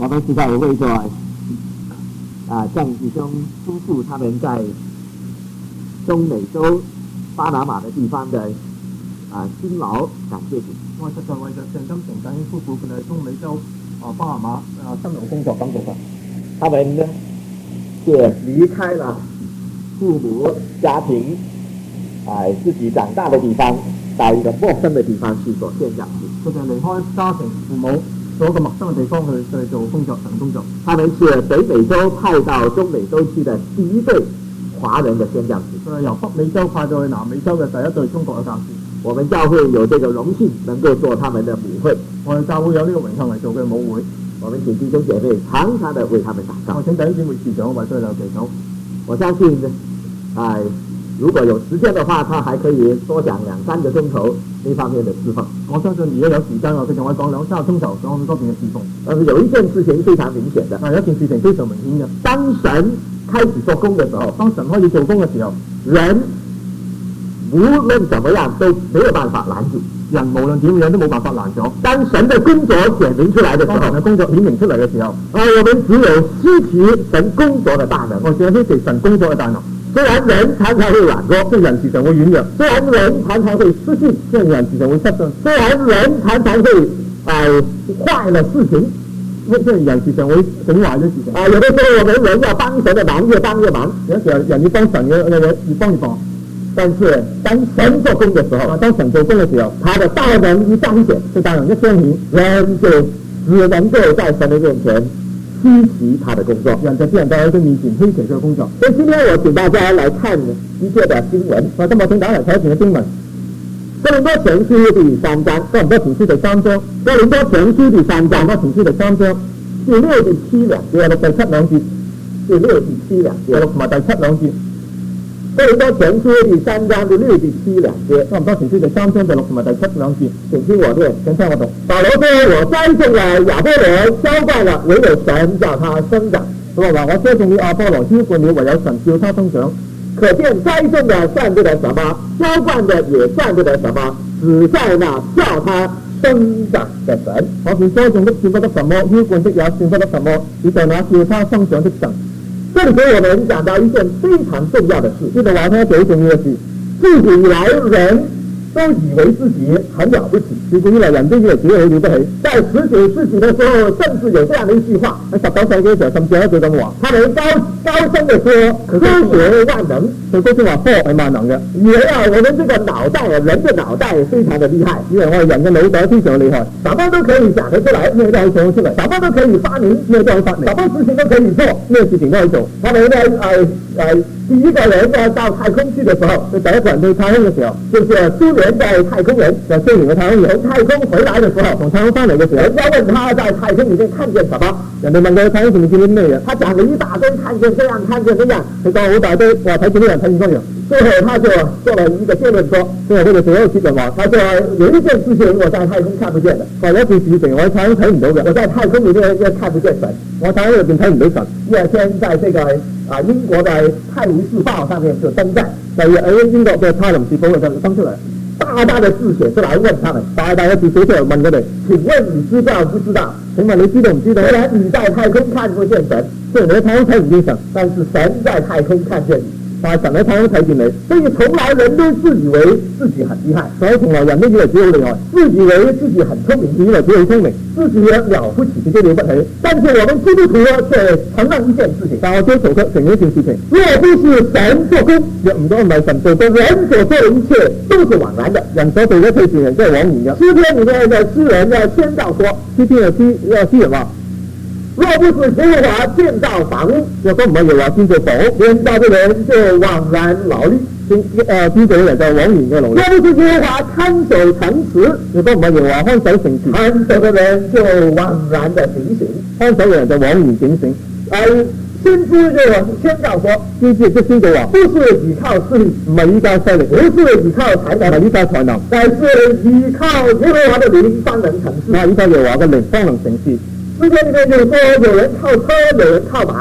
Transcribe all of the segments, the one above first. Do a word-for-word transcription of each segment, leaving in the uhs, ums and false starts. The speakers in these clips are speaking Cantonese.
我们实在为着啊酱弟兄夫妇他们在中美洲巴拿马的地方的啊辛劳感谢主。 我實在為着鄭金成弟兄夫婦佢哋喺中美洲啊巴拿馬啊辛勞工作感謝神。 他們呢是離開了父母家庭，啊自己長大的地方，到一個陌生的地方去做宣講士。 佢哋離開家庭父母，到一個陌生嘅地方去去做工作神工作。 他們是北美洲派到中美洲去的第一對華人的宣講士。 佢係由北美洲派到去南美洲嘅第一對中國嘅教士。 我們教會有這個榮幸，能夠做他們的母會。 我哋教會有呢個榮幸嚟做嘅母會。 我們請弟兄姐妹常常的為他們禱告。 我請弟兄姊妹持長為佢哋祈禱。 我相信呢，啊、呃，如果有時間的話，他還可以多講兩三個鐘頭呢方面的侍奉。 我相信如果有時間，我佢仲會講兩三個鐘頭講咁多邊嘅侍奉。 但是有一件事情非常明顯的， 係有一件事情非常明顯嘅。 當神開始做工的時候， 當神開始做工嘅時候， 人無論怎麼樣都沒有辦法攔住。 人無論點樣都冇辦法攔阻。 當神的工作顯明出來的時候， 當神嘅工作顯明出嚟嘅時候， 啊，我們只有稀奇神工作的大能， 我只有稀奇神工作嘅大能。 雖然人常常會軟弱， 即係人時常會軟弱； 雖然人常常會失信， 即係人時常會失信； 雖然人常常會誒壞了事情， 即係人時常會整壞咗事情。 啊，有的時候我們人要幫神的忙，越幫越忙； 有時候人要幫神嘅，越越幫越幫。 但是當神做工的時候， 啊，當神做工嘅時候， 他的大能一彰顯， 佢大能一彰顯， 人就只能夠在神的面前稀奇他的工作， 人就只能夠喺佢面前稀奇佢嘅工作。 所以今天我請大家來看一些的經文。 我今日請大家嚟睇一段嘅經文， 哥林多前書第三章， 哥林多前書第三章， 哥林多前書第三章， 哥林多前書第三章， 第六、第七兩節， 第七兩節， 第六、第七兩節， 同埋第七兩節。 哥林多前書第三章第六、第七兩節， 哥林多前書第三章第六同埋第七兩節， 請聽我念， 請聽我讀。 保羅說：我栽種了，亞波羅澆灌了，唯有神叫他生長。 佢話：我栽種了，亞波羅澆灌了，唯有神叫他生長。 可見栽種的算不得什麼，澆灌的也算不得什麼，只在那叫他生長的神。 可見栽種的算不得什麼，澆灌的也算不得什麼，只在那叫他生長的神。 這裏給我們講到一件非常重要的事， 呢度話聽一件好重要嘅事。 自古以來人都以為自己很了不起， 自古以來人都以為自己好了不起。 在十九世紀的時候，甚至有這樣的一句話， 喺十九世紀嘅時候，甚至有一句咁話， 他們高高聲地說科學萬能， 佢高聲話科學係萬能嘅。 以為啊，我們這個腦袋，人的腦袋非常的厲害， 以為我哋人嘅腦袋非常厲害， 什麼都可以講得出來， 咩都可以講得出嚟， 什麼都可以發明， 咩都可以發明， 什麼事情都可以做， 咩事情都可以做。 他們呢，誒誒，第一個人呢到太空去的時候， 佢第一個人去太空嘅時候， 就是蘇聯的太空人， 就蘇聯嘅太空人， 從太空回來的時候， 從太空翻嚟嘅時候， 人家問他在太空裏面看見什麼， 人哋問佢太空上面見到咩嘢， 他講了一大堆，看見這樣，看見那樣， 佢講好大堆，話睇見呢樣，睇見嗰樣。 最後他就做了一個結論說， 最後佢就做一個結論話， 他說有一件事情我在太空看不見的， 話有一件事情我喺太空睇唔到嘅， 我在太空裏面又看不見神， 我喺太空入邊睇唔到神。 第二天在這個啊英國的《泰晤士報》上面就登載， 第二日喺英國嘅《泰晤士報》就登出嚟， 大大的字寫出來問他們， 大大嘅字寫出嚟問佢哋， 請問你知道不知道？ 請問你知道唔知道？ 雖然你在太空看不見神， 雖然你喺太空睇唔見神， 但是神在太空看見你。 但係神喺太空睇見你， 所以從來人都自以為自己很厲害， 所以從來人都以為自己好厲害， 自以為自己很聰明， 以為自己好聰明， 自己也了不起， 自己了不起。 但是我們基督徒卻承認一件事情， 但我基督徒卻承認一件事情， 若不是神做工， 若唔多唔係神做工， 人所做的一切都是枉然的， 人所做嘅一切事情都係枉然嘅。 詩篇裏面嘅詩人嘅宣告說， 詩篇嘅詩嘅詩人話， 若不是耶和華建造房屋， 若果唔係耶和華建造房屋， 建造的人就枉然勞力， 建誒建造嘅人就枉然嘅勞力。 若不是耶和華看守城池， 若果唔係耶和華看守城池， 看守的人就枉然的警醒， 看守嘅人就枉然警醒。 而先知就宣告說， 先知即宣告話， 不是依靠勢力， 唔係依靠勢力， 不是依靠才能， 唔係依靠才能， 但是依靠耶和華的靈方能成事。 係依靠耶和華嘅靈方能成事。 詩篇裏面就說，有人靠車，有人靠馬。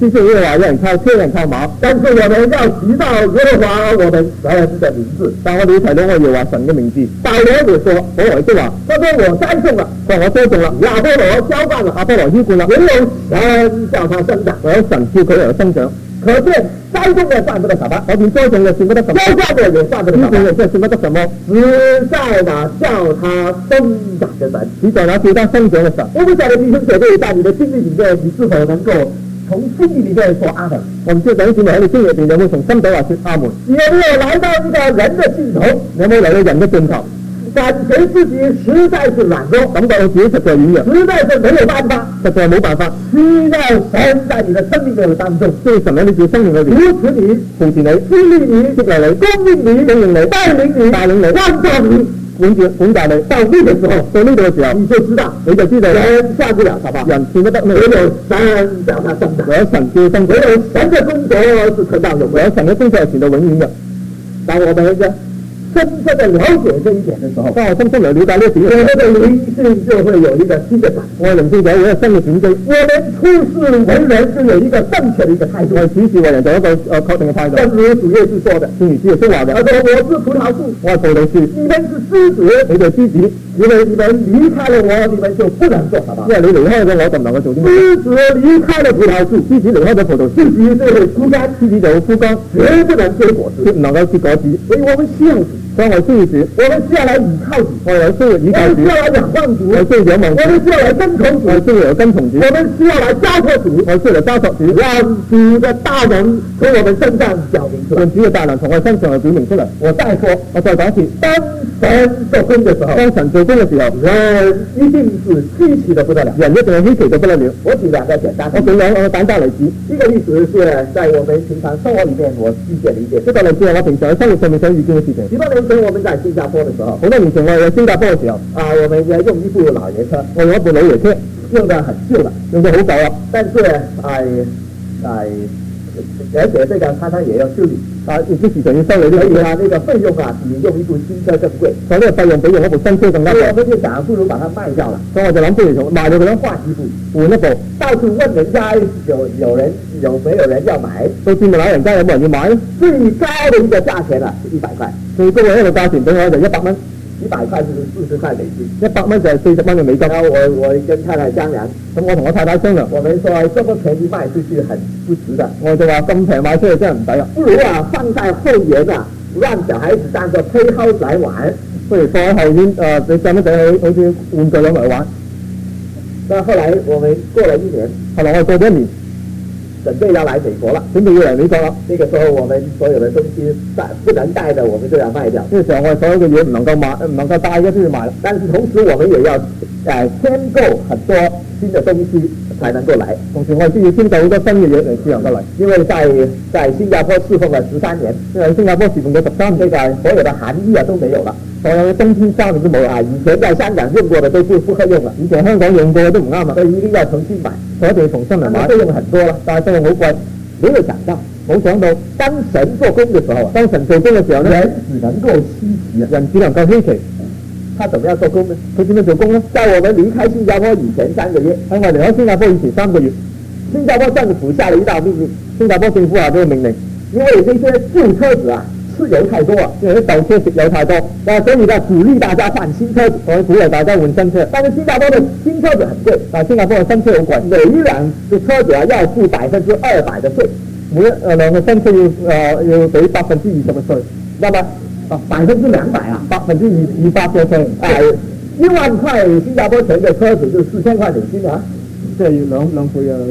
雖然耶和華有人靠車，有人靠馬， 但是我們要提到耶和華我們神的名字。 但我哋要提到我耶和華神嘅名字。 保羅也說， 保羅亦都話， 他說我栽種了， 佢話我栽種啦， 亞波羅澆灌了， 亞波羅澆灌啦， 唯有神叫他生長， 唯有神叫佢嚟生長。 可見栽種嘅算不得什麼， 我見栽種嘅算不得什麼， 澆灌嘅也算不得什麼， 澆灌嘅真係算不得什麼， 只在那叫他生長嘅神， 只在那叫他生長嘅神。 我不曉得弟兄姐妹在你的經歷裡面，你是否能夠從心裡面說阿門？ 我唔知弟兄姊妹喺你經歷入邊有冇從心底話說阿門？ 有沒有來到一個人的盡頭？ 有冇嚟到人嘅盡頭？ 感覺自己實在是軟弱， 感覺到自己實在軟弱， 實在是沒有辦法， 實在冇辦法， 需要神在你的生命嘅當中， 需要神喺你自己生命裏邊扶持你、 扶持你、 激勵你、 激勵你、 供應你、 供應你、 帶領你、 帶領你、 光照你、 管住管教你。 到呢個時候， 到呢度嘅時候， 你就知道， 你就知道人算不了什麼， 人算不得咩？ 唯有神叫他生長， 唯有神叫生長， 唯有神嘅工作是存到永遠， 唯有神嘅工作係存到永遠嘅。 當我們嘅深深的了解這一點的時候， 當我深深嚟了解呢一點， 我們的靈性就會有一個新的轉我哋靈性就有一個新嘅轉機。 我們處事為人就有一個正確的一個態度， 我哋處事為人就有一個誒確定嘅態度。 正如主耶穌說的， 正如主耶穌話嘅， 他說我是葡萄樹， 我係葡萄樹， 你們是枝子， 你哋枝子， 因為你們離開了我，你們就不能做什麼。 因為你離開咗我，就唔能夠做啲乜。 枝子離開了葡萄樹， 枝子離開咗葡萄樹， 自己就會枯乾， 枝子就會枯乾， 絕不能結果子， 絕唔能夠結果子。 所以我們需要主， 所以我需要主， 我們需要來倚靠主， 我哋有需要倚靠主， 我們需要來仰望主， 我哋需要仰望主， 我們需要來跟從主， 我哋需要有跟從主， 我們需要來交託主， 我哋需要嚟交託主， 讓主的大能從我們身上表明出來， 讓主嘅大能從我哋身上嚟表明出嚟。 我再說， 我再講一次， 當神做工嘅時候， 當神做工嘅時候， 人一定是稀奇得不得了， 人一定係稀奇到不得了。 我舉兩個簡單， 我舉兩個簡單例子。 一個例子是在我們平常生活裡面我遇見的一件事， 一個例子係我平常喺生活上面所遇見嘅事情。 幾多年前我們在新加坡的時候， 好多年前我哋喺新加坡嘅時候， 啊，我們用一部老爺車， 我用一部老爺車， 用得很舊了， 用得好舊啦， 但是哎哎，而且這個常常也要修理， 啊，亦都時常要修理呢啲嘢。 所以啊，那個費用啊比用一部新車更貴， 所以呢個費用比用一部新車更加貴。 所以我們就想不如把它賣掉了， 所以我就諗不如賣咗佢啦， 換一部， 換一部。 到處問人家有有人有沒有人要買， 到處問下人家有冇人要買咧？ 最高的一個價錢啊是一百塊， 最高嘅一個價錢俾我就一百蚊， 一百塊就是四十塊美金， 一百蚊就係四十蚊嘅美金。 然後我我跟太太商量， 咁我同我太太商量， 我們說這麼便宜賣出去很不值的， 我就話咁平賣出去真係唔抵啊！ 不如啊放在後園啊，讓小孩子當作 playhouse 來玩。 不如放喺後院誒，你細蚊仔好好似玩具咁嚟玩。 那後來我們過了一年， 後來我過咗一年， 準備要來美國了， 準備要嚟美國啦。 那個時候我們所有的東西帶不能帶的，我們就要賣掉。 呢個時候我哋所有嘅嘢唔能夠買，唔能夠帶嘅都要賣啦。 但是同時我們也要誒添購很多新的東西才能夠來。 同時我哋都要添購好多新嘅嘢嚟先能夠嚟。 因為在在新加坡侍奉了十三年， 因為喺新加坡侍奉咗十三年， 這個所有的寒衣啊都沒有了， 所有嘅冬天衫都冇啦。 啊，以前在香港用過的都不不合用了， 以前香港用過嘅都唔啱啦， 所以一定要重新買， 所以一定要重新嚟買。 費用很多了， 但係費用好貴。 沒有想到， 冇想到當神做工嘅時候， 當神做工嘅時候呢， 人只能夠稀奇， 人只能夠稀奇。 他怎麼樣做工呢？ 佢點樣做工呢？ 在我們離開新加坡以前三個月， 喺我離開新加坡以前三個月， 新加坡政府下了一道命令， 新加坡政府下咗個命令， 因為這些舊車子啊，吃油太多啊， 因為啲舊車食油太多， 啊，所以呢鼓勵大家換新車子， 所以鼓勵大家換新車。 但是新加坡的新車子很貴， 但係新加坡嘅新車好貴， 每一輛嘅車子啊要付百分之二百嘅稅， 每一誒輛嘅新車要誒要俾百分之二十嘅稅， 那麼啊百分之兩百啊， 百分之二二百嘅稅， 哎，一萬塊新加坡錢嘅車子就四千塊美金啊， 即係要兩兩倍啊！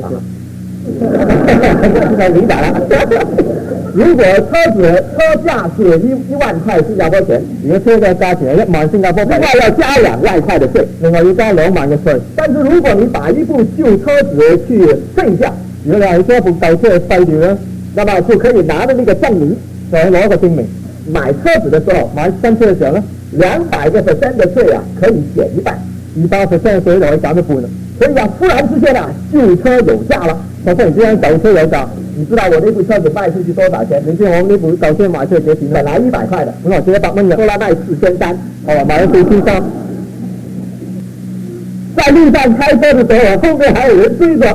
太明白了。如果車子車價是一一萬塊新加坡錢， 如果車嘅價錢係一萬新加坡， 另外要加兩萬塊嘅稅， 另外要加兩萬嘅稅。 但是如果你把一部舊車子去廢掉， 如果你係將一部舊車去廢掉咧， 那麼就可以拿着那個證明， 就係攞一個證明。 買車子的時候， 買新車嘅時候咧， 兩百個 percent 嘅稅啊，可以減一半， 二百 percent 嘅稅就可以減一半啦。 所以啊，忽然之間啊，舊車有價啦， 就忽然之間舊車有價。 你知道我呢部車子賣出去多少錢？ 你知我呢部舊車賣出去幾多錢？ 本來一百塊的， 本來只一百蚊嘅， 後來賣四千三， 係嘛，賣咗四千三。 在路上開車的時候，後面還有人追着，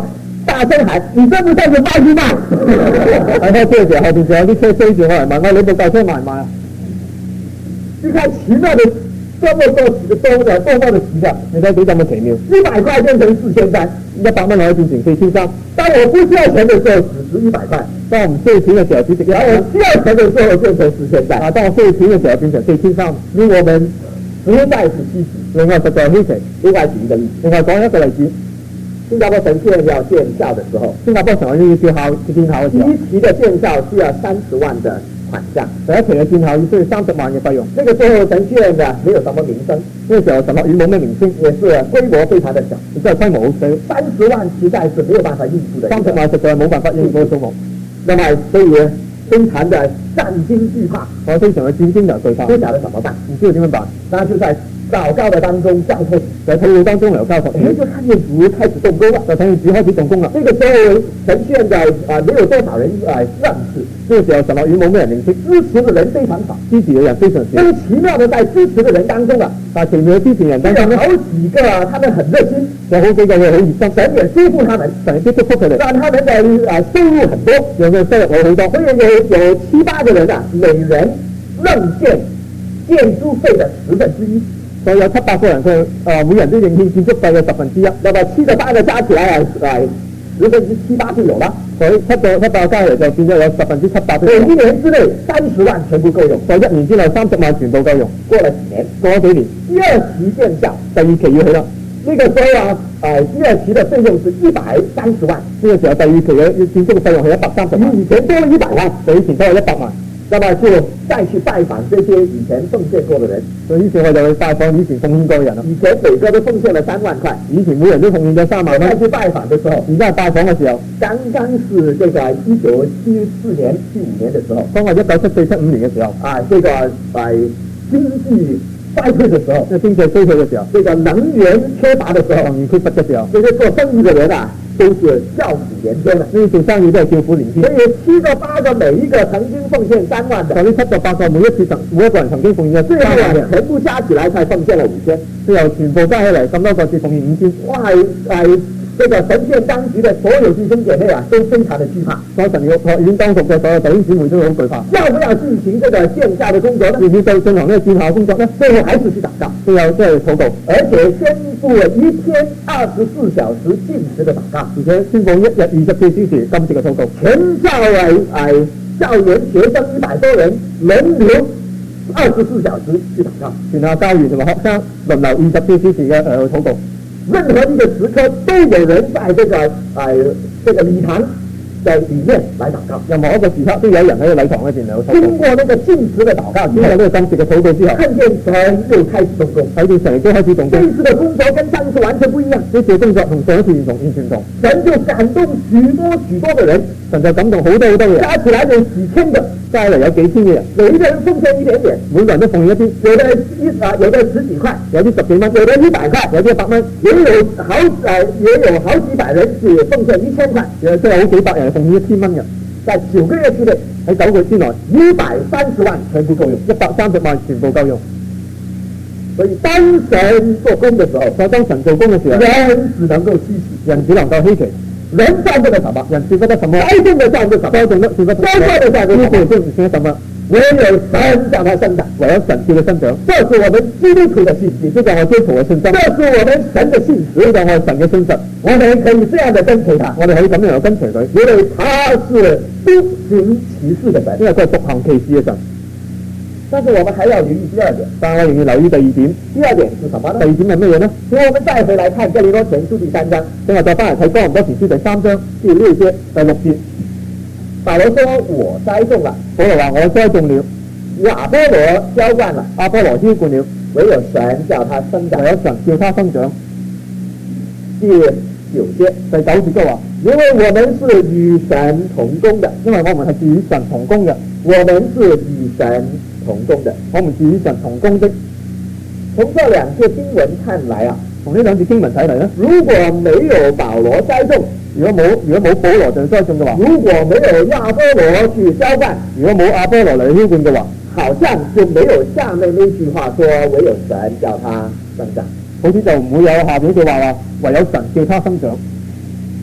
大聲喊：你真唔真係賣唔賣？ 喺開車嘅時候，後邊仲有啲車追住我嚟問我：你部架車賣唔賣啊？ 你看奇妙的，這麼多多的多麼的奇妙， 你睇幾咁嘅奇妙， 一百塊變成四千三， 一百蚊可以變成四千三。 當我不需要錢的時候，只值一百塊； 當我唔需要錢嘅時候，只值一百蚊； 需要錢的時候，變成四千三。 啊，當我需要錢嘅時候，變成四千三。 令我們實在是稀奇， 另外實在稀奇。 另外舉一個例子， 另外講一個例子， 新加坡神學院要建校的時候， 新加坡神學院要建校建校嘅時候， 第一期的建校需要三十萬的款項， 第一期嘅建校要需要三十萬嘅費用。 那個時候神學院呢，沒有什麼名聲， 那個時候神學院冇咩名聲， 也是規模非常的小， 亦都係規模好細。 三十萬實在是沒有辦法應付的， 三十萬實在係冇辦法應付嘅數目。 那麼所以非常的戰驚懼怕， 我非常嘅戰驚又懼怕， 不曉得怎麼辦， 唔知道點樣辦， 那就在禱告的當中交託， 在禱告當中有交託， 誒就看見主開始動工了， 就睇見主開始動工啦。 這個時候神學院的啊沒有多少人啊認識， 呢個時候神學院冇咩人認識， 支持的人非常少， 支持嘅人非常少。 但是奇妙的在支持的人當中啊， 但係奇妙嘅支持人當中有好幾個啊，他們很熱心， 有好幾個佢好熱心， 神也祝福他們， 神亦都祝福佢哋， 讓他們的啊收入很多， 讓佢收入好好多。 所以有有七八個人啊，每人認建建築費的十分之一。 所以有七八個人，佢誒每人都認獻建築費嘅十分之一， 那麼七個八個加起來啊，啊十分之七八就有了。 所以七個七八個加起嚟就變咗有十分之七八。 對，一年之內三十萬全部夠用， 在一年之內三十萬全部夠用。 過了幾年， 過咗幾年， 第二期建校， 第二期要起啦。 那個時候啊，呃，第二期的費用是一百三十萬。 呢個時候第二期嘅建築嘅費用係一百三十萬， 比以前多了一百萬， 比以前多咗一百萬。 那麼就再去拜訪這些以前奉獻過的人， 所以於是我就去拜訪以前奉獻過嘅人啦。 以前每個都奉獻了三萬塊， 以前每人都奉獻咗三萬蚊。 再去拜訪的時候， 而家係拜訪嘅時候， 剛剛是這個一九七四年、七五年的時候， 當係一九七四、七五年嘅時候， 啊，這個在經濟衰退的時候， 即係經濟衰退嘅時候， 這個能源缺乏的時候， 能源缺乏嘅時候， 這些做生意的人啊，都是叫苦連天的。 呢啲做生意都係叫苦連天。 所以七個八個每一個曾經奉獻三萬的， 就呢七個八個每一次曾每一個人曾經奉獻咗最後三萬嘅， 全部加起來才奉獻了五千， 最後全部加起嚟咁多個次奉獻五千。 哇！誒，這個神學當局的所有弟兄姐妹啊，都非常的懼怕。 所以神學院當局嘅所有弟兄姊妹都好懼怕。 要不要進行這個建校的工作呢？ 要唔要進進行呢個建校工作呢？ 最後還是去禱告， 最後即係禱告， 而且宣布了一天二十四小時禁食的禱告， 而且宣布一日二十四小時禁食嘅禱告。 全校誒誒校園學生一百多人輪流二十四小時去禱告， 全校教員同埋學生輪流二十四小時嘅誒禱告。 任何一個時刻都有人在這個誒、呃、這個禮堂的裏面來禱告， 任何一個時刻都有人喺個禮堂裏邊嚟禱告。 經過那個禁食的禱告之後， 經過呢個禁食嘅禱告之後， 看見神又開始動工， 睇見神亦都開始動工。 這次的工作跟上次完全不一樣， 呢次工作同上一次唔同，完全唔同。 神就感動許多許多的人， 神就感動好多好多嘅人， 加起來有幾千個， 加嚟有幾千嘅人， 每一個人奉獻一點點， 每個人都奉獻一啲， 有的一啊，有的十幾塊， 有啲十幾蚊， 有的一百塊， 有啲一百蚊， 也有好誒，也有好幾百人是奉獻一千塊， 誒即係好幾百人奉獻一千蚊嘅， 在九個月之內， 喺九個月之內， 一百三十萬全部夠用， 一百三十萬全部夠用。 所以當神做工的時候， 所以當神做工嘅時候， 人只能夠稀奇， 人只能夠稀奇， 人算不得什麼， 人算不得什麼， 該種的算不得什麼， 該種的算不得什麼， 該算的算不得什麼， 都唔算得什麼。 唯有神叫他生長， 唯有神叫佢生長， 這是我們基督徒的信心， 呢個係我基督徒嘅信心， 這是我們神的信實， 呢個係神嘅信實。 我們可以這樣的跟隨他， 我哋可以咁樣嚟跟隨佢， 因為他是獨行其事的神， 因為佢係獨行其事嘅神。 但是我們還要留意第二點， 但係我仍然留意第二點。 第二點是什麼呢？ 第二點係咩嘢呢？ 所以我們再回來看哥林多前書第三章， 正話再翻嚟睇哥林多前書第三章第六節第六節， 保羅說我栽種了， 保羅話我栽種了， 亞波羅澆灌了， 阿波羅澆灌了， 唯有神叫他生長， 唯有神叫他生長。 第九節第九節都話， 因為我們是與神同工的， 因為我們係與神同工嘅， 我們是與神同工的， 我們是與神同工的。 從這兩節經文看來啊， 從呢兩節經文睇嚟咧， 如果沒有保羅栽種， 如果冇如果冇保羅就栽種嘅話， 如果沒有亞波羅去澆灌， 如果冇亞波羅嚟澆灌嘅話， 好像就沒有下面那句話說唯有神叫他生長， 好似就唔會有下邊句話話唯有神叫他生長。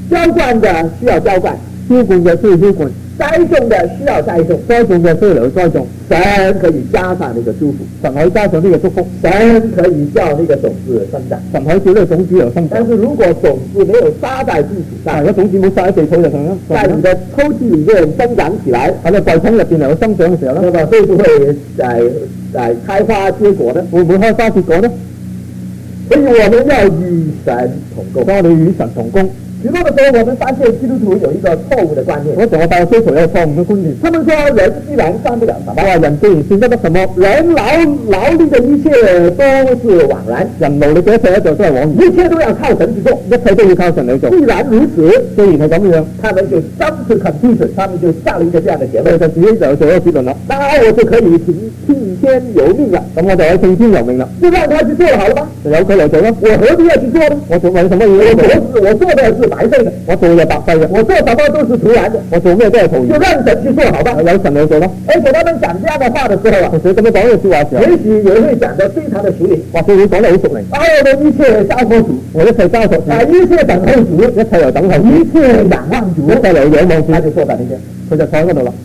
浇灌的需要浇灌， 澆灌嘅需要澆灌， 栽種的需要栽種， 栽種嘅需要嚟去栽種。 神可以加上那個祝福， 神可以加上呢個祝福， 神可以叫那個種子生長， 神可以叫呢個種子嚟生長。 但是如果種子沒有撒在地土上， 如果種子冇撒喺地土就上啦， 在你的抽屜裡面生長起來， 喺你櫃桶入邊嚟去生長嘅時候咧， 那麼會不會誒誒開花結果呢？ 會唔會開花結果呢？ 所以我們要與神同工， 所以我哋與神同工。 許多的時候，我們發現基督徒有一個錯誤的觀念。 嗰時我發現基督徒有錯誤嘅觀念。 他們說人既然算不了什麼， 我話人既然算不得什麼， 人勞勞力的一切都是枉然， 人勞力嘅一切咧就都係枉然， 一切都要靠神去做， 一切都要靠神嚟做。 既然如此， 既然係咁樣， 他們就 jump to conclusion，他們就下了一個這樣的結論， 就自己就做一個結論啦。 那我就可以聽聽天由命了， 咁我就可以聽天由命啦， 就讓他去做好了嗎？ 就由佢嚟做啦。 我何必要去做呢？ 我做為什麼要我做？ 做我做的是白費的， 我做就白費嘅， 我做什麼都是徒然的， 我做咩都係徒然， 就讓神去做好吧， 有神嚟做啦。 而且他們講這樣的話的時候啊， 其實咁樣講呢個説話嘅時候， 也許也會講得非常的熟練， 或者會講得好熟練。 把我的一切交託主， 我一切交託主， 啊，一切等候主， 一切又等候主， 一切仰望主， 一切又仰望主， 他就坐在那邊， 佢就坐喺嗰度啦。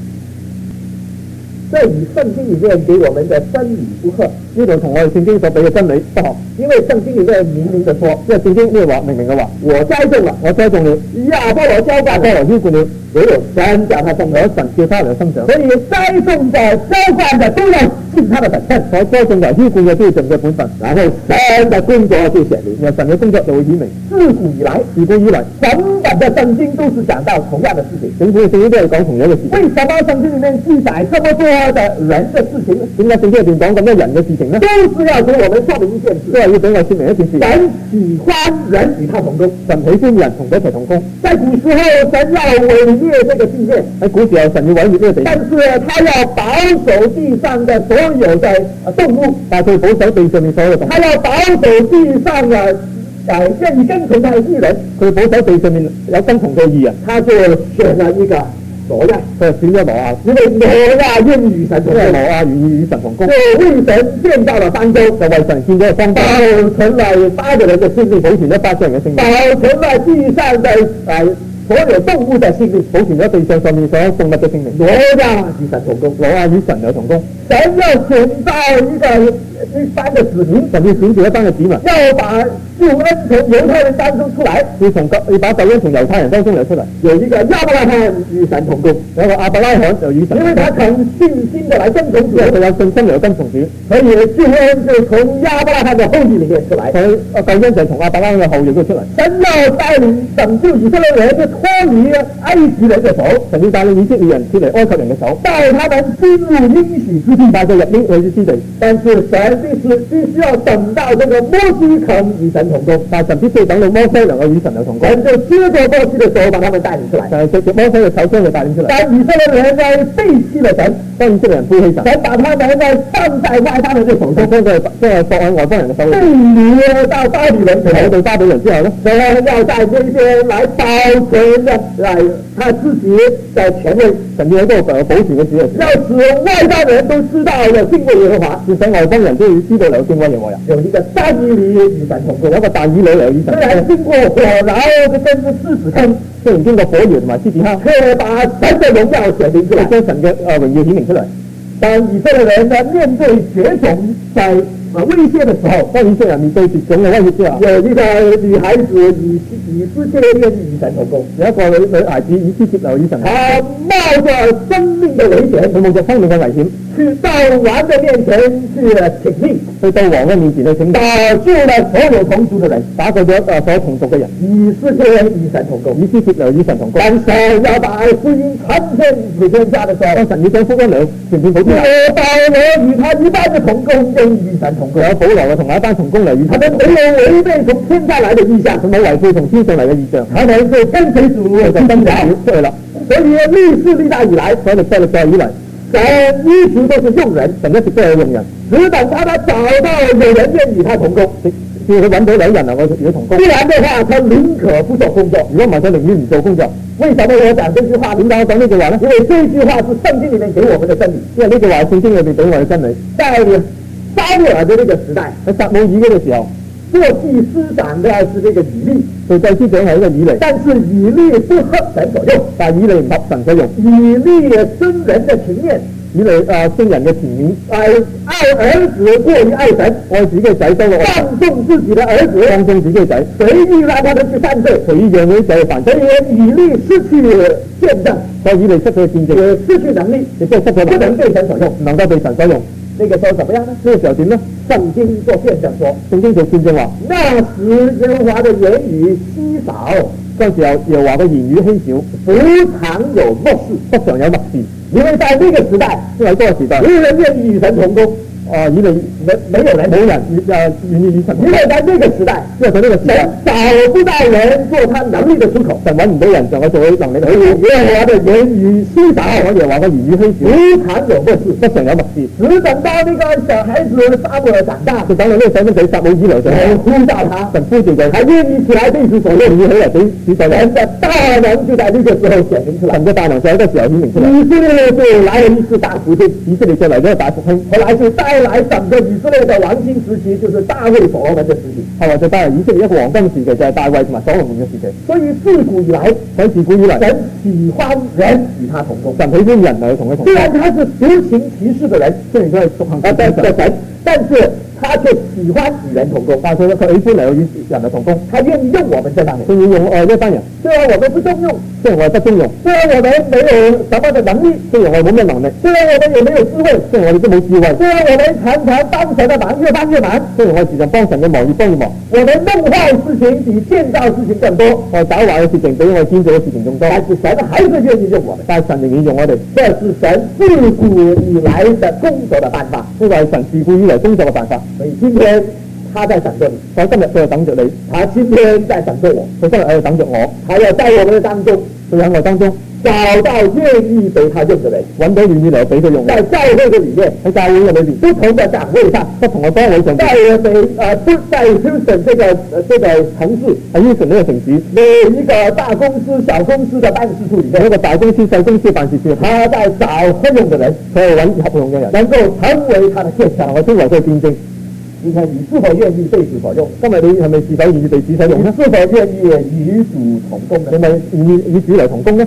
這與聖經裡面給我們的真理不合， 呢度同我哋聖經所俾嘅真理不合， 因為聖經裡面明明的說， 因為聖經呢個話明明嘅話， 我栽種了， 我栽種了， 亞波羅澆灌， 亞波羅澆灌了， 唯有神叫它生長， 神叫它嚟生長。 所以栽種的、澆灌的都要盡他的本分， 所栽種嘅、澆灌嘅都要盡嘅本分， 然後神的工作就顯明， 然後神嘅工作就會顯明。 自古以來， 自古以來， 整本的聖經都是講到同樣的事情。 整本嘅聖經都係講同樣嘅事情。 為什麼聖經裡面記載這麼多的人的事情呢？ 點解聖經入邊講咁多人嘅事情呢？ 都是要給我們說明一件事， 都係要俾我説明一件事。 神喜歡人與他同工， 神喜歡人同佢一齊同工。 在古時候，神要毀滅這個地面， 喺古時候神要毀滅呢個地， 但是他要保守地上的所有的動物， 但係佢保守地上面所有嘅動物， 他要保守地上的誒願意跟從他的義人， 佢保守地上面有跟從嘅義人， 他就選了一個挪亞， 佢就選咗挪亞， 因為挪亞願意與神同工， 因為挪亞願意與神同工， 就為神建造了方舟， 就為神建咗個方舟， 保存了八個人的性命， 保存咗八個人嘅性命， 保存了地上的誒所有動物的性命， 保存咗地上上面所有動物嘅性命。 挪亞與神同工， 挪亞與神有同工， 神要選造一個一班的子民， 神要選召一班嘅子民， 要把救恩從猶太人當中出來， 要從要把救恩從猶太人當中流出嚟。 有一個亞伯拉罕與神同工， 有一個亞伯拉罕就與神同工， 因為他肯信心的來跟從主， 佢有信心嚟跟從主， 所以救恩就從亞伯拉罕的後裔裡面出來。 佢救恩就從亞伯拉罕嘅後裔都出嚟。 神要帶領拯救以色列人，就脫離埃及人的手， 神要帶領以色列人脫離埃及人嘅手， 帶他們進入應許之地， 帶佢入應許之地。 但是神必須必須要等到這個摩西肯與神同工， 但神必須等到摩西能夠與神有同工， 神就接着摩西的手把他們帶領出來。 就係藉着摩西嘅手將佢帶領出嚟。 當以色列人在背棄了神， 當以色列人背棄神， 神把他們在放在外邦人的手中， 將佢將佢放喺外邦人嘅手裏， 被擄到巴比倫， 跑到巴比倫之後咧， 神要在這邊來保存的，來他自己的權位， 神要喺嗰度保存嘅主人， 要使外邦人都知道有敬畏耶和華， 要使外邦人都要知道有敬畏耶和華。 有一個但以理與神同工， 有一個但以理嚟與神同工， 雖然經過火窯跟獅子坑， 雖然經過火窯同埋獅子坑， 卻把神的榮耀顯明出來， 將神嘅誒榮耀顯明出嚟。 當以色列人在面對絕種在威脅的時候， 當以色列人面對絕種嘅威脅之下， 有一個女孩子以以斯帖列與神同工， 有一個女女孩子以斯帖留與神同工， 她冒着生命的危險， 佢冒着生命嘅危險， 去到王的面前去請命， 去到王嘅面前去請命， 打救了所有同族的人， 打救咗誒所有同族嘅人， 以斯帖列與神同工， 以斯帖留與神同工。 當神要把福音傳遍普天下的時候， 當神要將福音嚟傳遍普天下， 有保羅與他一班的同工跟與神同工， 有保羅嘅同一班同工嚟與神同工， 他們沒有違背從天上來的意象， 佢冇違背從天上嚟嘅意象， 他們就跟隨主就跟住主出去啦。 所以歷世歷代以來， 所以歷世歷代以來， 神一直都是用人， 神一直都係用人， 只等他他找到有人願與他同工， 叫佢揾到有人能夠與佢同工。 不然的話，他寧可不做工作。 如果唔係，佢寧願唔做工作。 為什麼我講這句話？點解我講呢句話呢？因為這句話是聖經裡面給我們的真理。 因為呢句話係聖經裏邊俾我嘅真理。 在撒母耳的那個時代， 喺撒母耳嗰個時候， 做祭司長的是這個以利， 做祭司長係一個以利， 但是以利不合神所用， 但係以利唔合神所用。 以利生人的情面， 以利啊生人嘅情面， 愛愛兒子過於愛神， 愛自己嘅仔多過愛神， 放縱自己的兒子， 放縱自己嘅仔， 隨意讓他們去犯罪， 隨意讓佢啲仔去犯罪。 所以以利失去見證， 所以以利失去見證， 失去能力， 亦都係失咗能力， 不能被神所用， 唔能夠被神所用。 那個時候怎麼樣呢？ 呢個時候點呢？ 聖經做見證說， 聖經做見證話， 那時耶和華的言語稀少， 嗰時候耶和華嘅言語稀少， 不常有默示， 不常有默示， 因為在那個時代， 因為嗰個時代， 沒有人願意與神同工。 啊！以利沒沒有人冇人誒願意與神， 因為在呢個時代， 因為在呢個時代， 神找不到人做他能力的出口， 神揾唔到人就係做佢能力嘅出口。 耶和華的言語稀少， 耶和華嘅言語稀少， 不常有默示， 不常有默示。 只等到那個小孩子撒母耳長大， 就等到呢個細蚊仔撒母耳來上， 神呼召他， 神呼召佢， 他願意起來被主所用， 願意起來俾主所用。 神的大能就在呢個時候顯明出來， 神嘅大能就喺呢個時候顯明出嚟。 以色列就來了一次大復興， 以色列就嚟咗個大復興， 後來就帶來整個以色列的黃金時期，就是大衛所羅門的時期。 後來就帶嚟以色列一個黃金時期，就係大衛同埋所羅門嘅時期。 所以自古以來， 所以自古以來， 神喜歡人與他同工， 神喜歡人嚟同佢同工。 雖然他是獨行其事的人， 雖然佢係獨行其事嘅神， 但是他卻喜歡與人同工， 但係佢佢喜歡嚟與人嚟同工， 他願意用我們這班人， 佢要用我哋呢班人。 雖然我們不中用， 雖然我哋不中用， 雖然我們沒有什麼的能力， 雖然我哋冇咩能力， 雖然我們也沒有智慧， 雖然我哋都冇智慧， 雖然我們常常幫神的忙越幫越忙， 雖然我哋時常幫神嘅忙越幫越忙， 我們弄壞事情比建造事情更多， 我哋搞壞嘅事情比我哋建造嘅事情仲多， 但是神還是願意用我們， 但係神仍然用我哋， 這是神自古以來的工作的辦法， 呢個係神自古以來工作嘅辦法。 所以今天他在等着你， 所以今日佢就等着你， 他今天在等着我， 佢今日喺度等着我， 他要在我們的當中， 佢喺我哋當中找到願意被他用的人， 揾到願意嚟俾佢用嘅， 在教會的裏面， 喺教會嘅裏邊， 不同的崗位上， 不同嘅崗位上， 在每呃不在 Houston 這個呃這個城市， 喺 Houston 呢個城市， 每一個大公司、小公司的辦事處裏面， 一個大公司、細公司嘅辦事處， 他在找合用的人， 佢係揾合用嘅人， 能夠成為他的見證， 能夠成為佢嘅見證。 你看你是否願意被主所用？ 今日你係咪是否願意被主所用呢？ 是否願意與主同工呢？ 你咪願意與主嚟同工呢？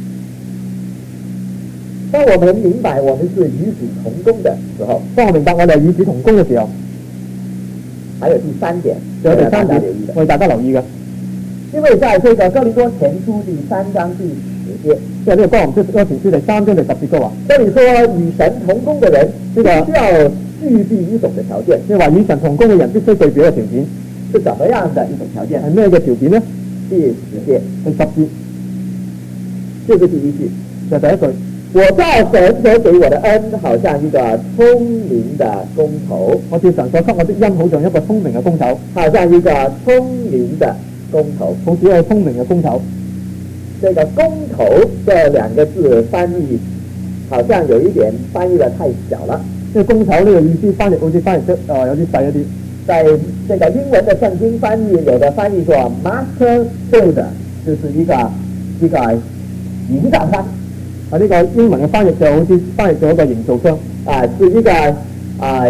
當我們明白我們是與主同工的時候， 當我明白我哋係與主同工嘅時候， 還有第三點， 仲有第三點，為大家留意嘅， 因為在這個哥林多前書第三章第十節， 即係呢個哥林多前書第三章第十節嘅話， 這裡說與神同工的人，這個需要具備一種的條件， 即係話與神同工嘅人必須具備一個條件， 是怎麼樣的一種條件？ 係咩嘅條件呢？ 第十節， 第十節， 就是第一句， 就係第一句。 我照神所給我的恩，好像一個聰明的工頭。 我照神所給我的恩，好像一個聰明嘅工頭， 好像一個聰明的工頭， 好似一個聰明嘅工頭。 這個工頭這兩個字翻譯，好像有一點翻譯得太小了。 即係工頭呢個意思翻譯好似翻譯得啊有啲細一啲。 在這個英文的聖經翻譯，有的翻譯做 master builder，就是一個一個營造商。 啊！呢、這個英文嘅翻譯就好似翻譯咗一個營造商， 啊，是一個啊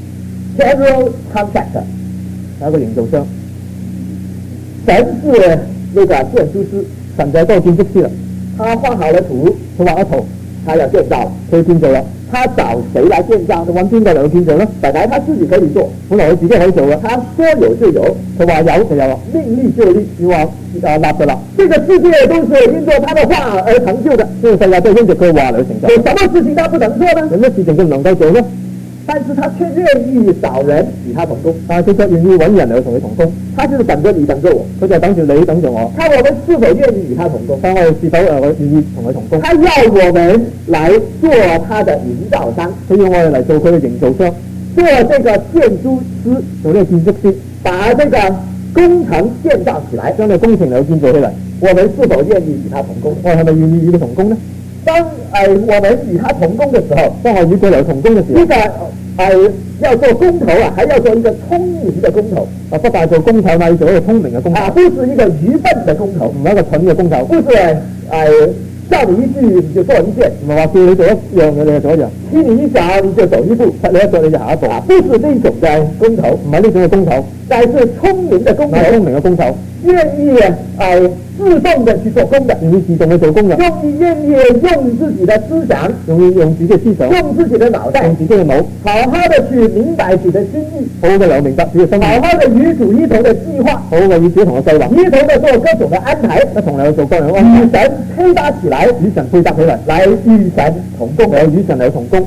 general contractor， 係一個營造商。 神是那個建築師， 神就係嗰個建築師啦。 他畫好了圖， 佢畫咗圖， 他要建造， 佢建造啦。 他找誰來建造？ 佢揾邊個嚟去建造咧？ 本來他自己可以做， 本來佢自己可以做嘅。 他說有就有， 佢話有就有啦， 命立就立， 要話啊立就立。 這個世界都是因着他的話而成就的， 呢個世界都係因着佢話嚟成就。 有什麼事情他不能做呢？ 有咩事情佢唔能夠做呢？ 但是他卻願意找人與他同工， 但係佢卻願意揾人嚟同佢同工。 他就是等着你，等着我， 佢就等住你，等住我。 看我們是否願意與他同工， 看我哋是否誒願意同佢同工。 他要我們來做他的營造商， 佢要我哋嚟做佢嘅營造商， 做這個建築師， 做呢個建築師， 把這個工程建造起來， 將呢個工程嚟建造起嚟。 我們是否願意與他同工？ 我哋係咪願意與佢同工呢？ 當誒、呃、我們與他同工嘅時候， 當我與佢嚟同工嘅時候， 呢、這個誒、呃、要做工頭啊，還要做一個聰明嘅工頭。 啊，不但做工頭，但要做一個聰明嘅工頭。 啊，不是一個愚笨嘅工頭， 唔係一個蠢嘅工頭。 不是誒、呃、叫你一句你就做一件， 唔係話叫你做一樣嘅你就做一樣， 踢你一腳你就走一步， 踢你一腳你就行一步。 啊，不是呢種嘅工頭， 唔係呢種嘅工頭。 乃是聰明的工頭， 乃係聰明嘅工頭， 願意誒自動的去做工的， 願意自動去做工嘅， 用願意用自己的思想， 用用自己嘅思想， 用自己的腦袋， 用自己嘅腦， 好好的去明白主的心意， 好好嘅留明白主嘅心意， 好好的與主一同的計劃， 好好嘅與主一同嘅計劃， 一同的做各種的安排， 一同嚟去做各樣嘅安排， 與神配搭起來， 與神配搭起嚟， 來與神同工， 嚟與神嚟同工。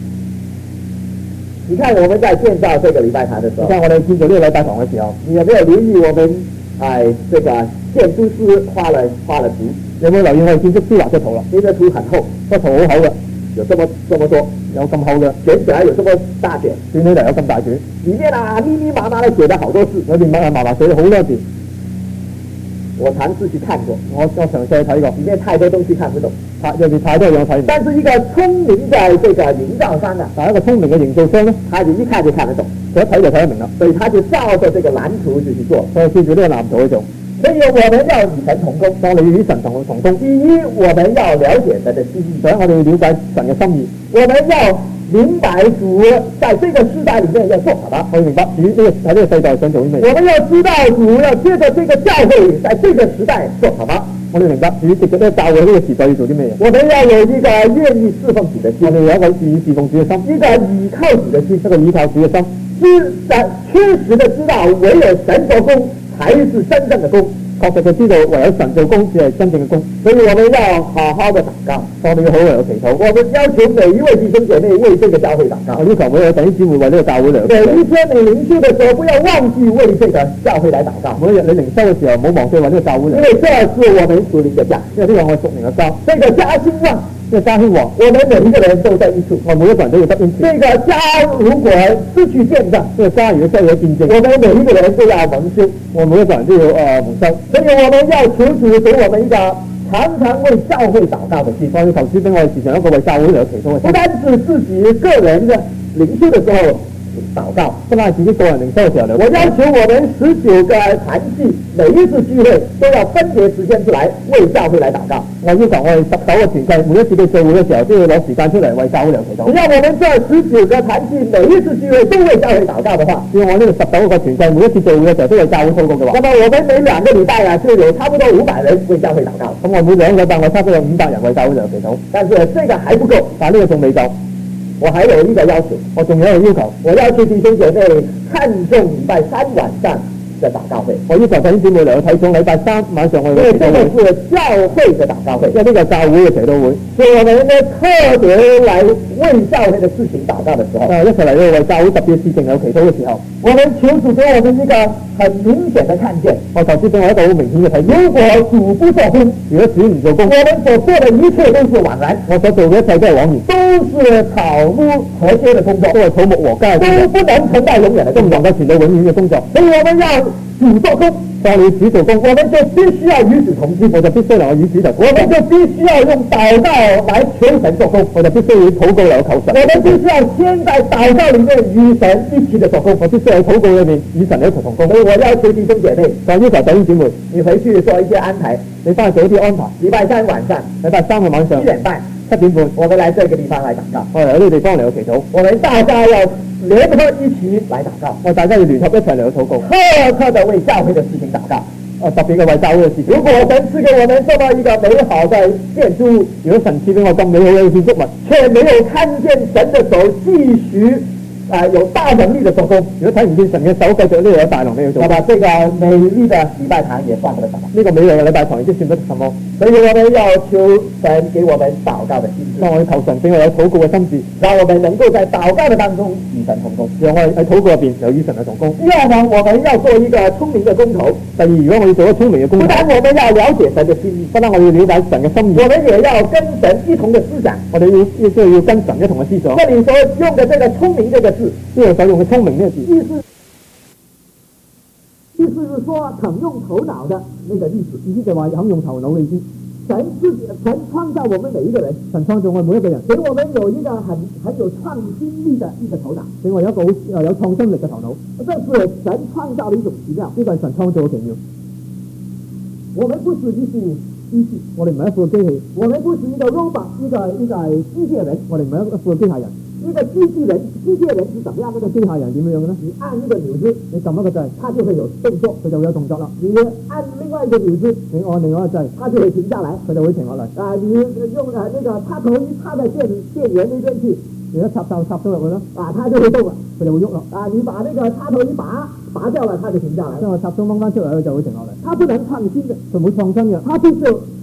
你看我們在建造這個禮拜堂的時候， 你看我哋建造呢個禮拜堂嘅時候， 你有沒有留意我們哎這個建築師畫了畫了圖？ 有冇留意我哋建築師畫嘅圖啦？ 呢個圖很厚， 個圖好厚嘅， 有這麼這麼多， 有咁厚嘅， 卷起來有這麼大卷， 卷起嚟有咁大卷， 裡面啊密密麻麻的寫了好多字， 裏面密密麻麻寫咗好多字。 我嘗試去看過， 我我詳細去睇過， 裡面太多東西看不懂， 太有時太多嘢我睇唔。 但是一個聰明的這個營造商啊， 但係一個聰明嘅營造商咧， 他就一看就看得懂， 佢一睇就睇得明啦， 所以他就照着這個藍圖就去做， 佢就照住呢個藍圖去做。 所以我們要與神同工， 當你與神同同工， 第一我們要了解神的心意， 所以我哋要了解神嘅心意， 我們要明白主在這個時代裡面要做什麼， 我要明白主呢個喺呢個世代想做啲咩。 我們要知道主要借着這個教會在這個時代做什麼， 我哋明白主藉着呢個教會呢個時代要做啲咩嘢。 我們要有一個願意侍奉主的心， 我哋有一個願意侍奉主嘅心， 一個倚靠主的心， 一個倚靠主嘅心， 知在確實的知道唯有神做工才是真正的工， 確實就知道唯有神做工先係真正嘅工， 所以我們要好好的禱告， 我哋要好好祈禱。 我們要求每一位弟兄姐妹為這個教會禱告， 我要求每一位弟兄姊妹為呢個教會嚟。 每一天你靈修的時候，不要忘記為這個教會來禱告。 每一日你靈修嘅時候，唔好忘記為呢個教會嚟。 因為這是我們屬靈的家， 因為呢個我係屬靈嘅家， 這個家興旺， 呢個家興旺， 我們每一個人都在益處， 我每一個人都要得益處。 這個家如果失去見證， 呢個家如果失去咗見證， 我們每一個人都要蒙羞， 我每一個人都要誒蒙羞。 所以我們要求主給我們一個常常為教會禱告的心， 我要求主俾我哋時常一個為教會嚟祈禱嘅心， 不單是自己個人的靈修的時候禱告， 不單係自己個人靈修嘅時候嚟。 我要求我們十九個團契每一次聚會都要分別時間出來為教會來禱告。 我要求我哋十九個團契每一次嘅聚會嘅時候都要攞時間出嚟為教會嚟祈禱。 只要我們這十九個團契每一次聚會都為教會禱告的話， 只要我呢度十九個團契每一次聚會嘅時候都為教會禱告嘅話， 那麼我們每兩個禮拜啊就有差不多五百人為教會禱告。 咁我每兩個禮拜我差不多有五百人為教會嚟祈禱。 但是這個還不夠， 但係呢個仲未夠， 我還有一個要求， 我仲有一個要求， 我要求弟兄姐妹看重禮拜三晚上的禱告會。 我要求弟兄姊妹嚟去睇重禮拜三晚上去因為這嘅祈禱會， 個是教會的禱告會， 因為呢個係教會嘅祈禱會， 所以我們呢特別來為教會的事情禱告的時候， 誒一齊嚟到為教會特別嘅事情有祈禱嘅時候， 我們求主給我們一個很明顯的看見。 我求主俾我一個好明顯嘅睇見。 如果主不做工， 如果主唔做工， 我們所做的一切都是枉然， 我所做嘅一切都係枉然， 都是草木禾秸的工作， 都係草木禾秸嘅工作， 都不能存在永遠的都唔工作。 能夠傳到永遠嘅工作。 所以我們要主做工， 當你主做工， 我們就必須要與主同心， 我就必須能夠與主同工， 我們就必須要用禱告來求神做工， 我就必須要禱告嚟求神。 我們必須要先在禱告裏面與神一起的做工， 我必須喺禱告裏面與神一齊同工。 所以我要求弟兄姐妹， 但要求弟兄姊妹， 你回去做一些安排， 你翻去做一啲安排。 禮拜三晚上禮拜三嘅晚上七點半， 七點半， 我們來這個地方來禱告， 我哋喺呢個地方嚟去祈禱。 我們大家要聯合一起來禱告， 我哋大家要聯合一齊嚟去禱告， 特特的為教會的事情禱告。 啊特別嘅為教會嘅事情。 如果神賜給我們這麼一個美好的建築物， 如果神賜俾我咁美好嘅建築物， 卻沒有看見神的手繼續啊、呃、有大能力的做工， 如果睇唔見神嘅手繼續呢度有大能力去做， 那麼這個美麗的禮拜堂也算不得什麼。 呢個美麗嘅禮拜堂已經算不得什麼。 所以我們要求神給我們禱告的心智， 當我哋求神俾我有禱告嘅心智， 讓我們能夠在禱告的當中與神同工。 讓我哋喺禱告入邊有與神嘅同工。 第二呢，我們要做一個聰明的工頭。 第二，如果我要做一個聰明嘅工頭， 不但我們要了解神的心意， 不單我要了解神嘅心意， 我們也要跟神一同的思想。 我哋要要即係要跟神一同嘅思想。 這裡所用的這個聰明這個字， 呢個所用嘅聰明呢個字， 意思意思是說肯用頭腦的那個意思， 意思就係話肯用頭腦嘅意思。 神自己神創造我們每一個人， 神創造我哋每一個人， 給我們有一個很很有創新力的一個頭腦， 俾我有一個好誒有創新力嘅頭腦。 這是神創造的一種奇妙， 呢個係神創造嘅奇妙。 我們不是一副機器， 我哋唔係一副機器， 我們不是一個 robot，一個一個機械人， 我哋唔係一副機械人。 一個機器人，機械人是怎麼樣？嗰個機械人點樣嘅咧？ 你按一個鈕子， 你撳一個掣， 它就會有動作， 佢就會有動作啦。 你按另外一個鈕子， 你按另外一個掣， 它就會停下來， 佢就會停落嚟。 啊，你用啊那個插頭一插在電電源那邊去， 你一插就插咗入去啦， 啊，它就會動了， 佢就會喐啦。 啊，你把那個插頭一拔，拔掉了，它就停下來。 將個插頭掹翻出嚟，佢就會停落嚟。 它不能創新的， 佢唔會創新嘅， 它就是